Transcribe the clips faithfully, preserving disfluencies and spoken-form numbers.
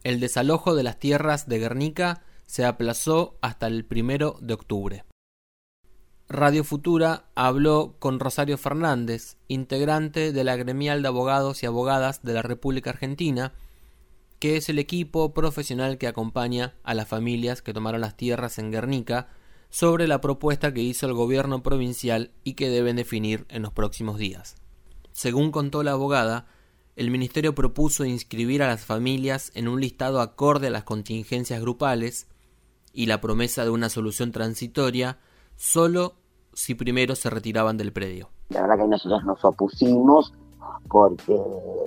El desalojo de las tierras de Guernica se aplazó hasta el primero de octubre. Radio Futura habló con Rosario Fernández, integrante de la Gremial de Abogados y Abogadas de la República Argentina, que es el equipo profesional que acompaña a las familias que tomaron las tierras en Guernica, sobre la propuesta que hizo el gobierno provincial y que deben definir en los próximos días. Según contó la abogada, el ministerio propuso inscribir a las familias en un listado acorde a las contingencias grupales y la promesa de una solución transitoria solo si primero se retiraban del predio. La verdad que nosotros nos opusimos porque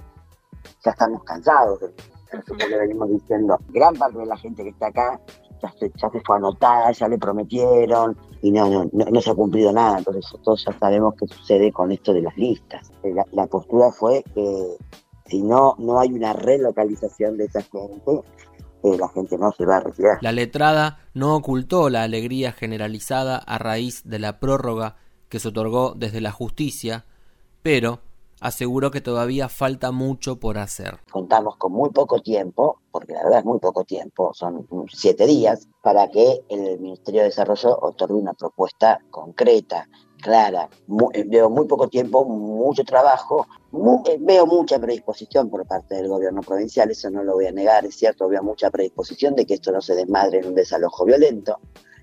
ya estamos cansados. Nosotros le venimos diciendo, gran parte de la gente que está acá ya se, ya se fue anotada, ya le prometieron y no, no, no, no se ha cumplido nada. Entonces todos ya sabemos qué sucede con esto de las listas. La, la postura fue que si no, no hay una relocalización de esa gente, eh, la gente no se va a retirar. La letrada no ocultó la alegría generalizada a raíz de la prórroga que se otorgó desde la justicia, pero aseguró que todavía falta mucho por hacer. Contamos con muy poco tiempo, porque la verdad es muy poco tiempo, son siete días, para que el Ministerio de Desarrollo otorgue una propuesta concreta, clara. Muy, veo muy poco tiempo, mucho trabajo, muy, veo mucha predisposición por parte del gobierno provincial, eso no lo voy a negar, es cierto, veo mucha predisposición de que esto no se desmadre en un desalojo violento,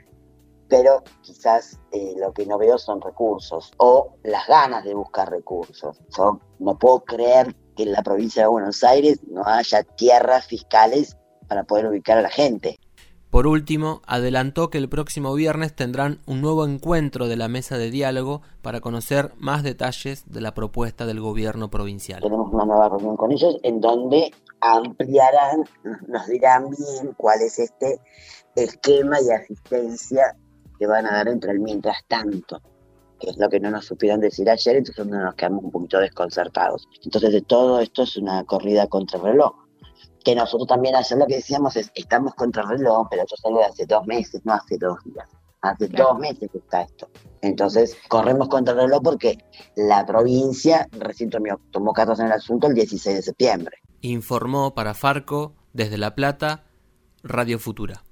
pero quizás eh, lo que no veo son recursos o las ganas de buscar recursos. Yo no puedo creer que en la provincia de Buenos Aires no haya tierras fiscales para poder ubicar a la gente. Por último, adelantó que el próximo viernes tendrán un nuevo encuentro de la mesa de diálogo para conocer más detalles de la propuesta del gobierno provincial. Tenemos una nueva reunión con ellos en donde ampliarán, nos dirán bien cuál es este esquema y asistencia que van a dar entre el mientras tanto, que es lo que no nos supieron decir ayer, entonces nos quedamos un poquito desconcertados. Entonces de todo esto es una corrida contra el reloj, que nosotros también ayer lo que decíamos es, estamos contra el reloj, pero esto salió de hace dos meses, no hace dos días, hace claro. dos meses que está esto. Entonces corremos contra el reloj porque la provincia recién tomó, tomó cartas en el asunto el dieciséis de septiembre. Informó para Farco, desde La Plata, Radio Futura.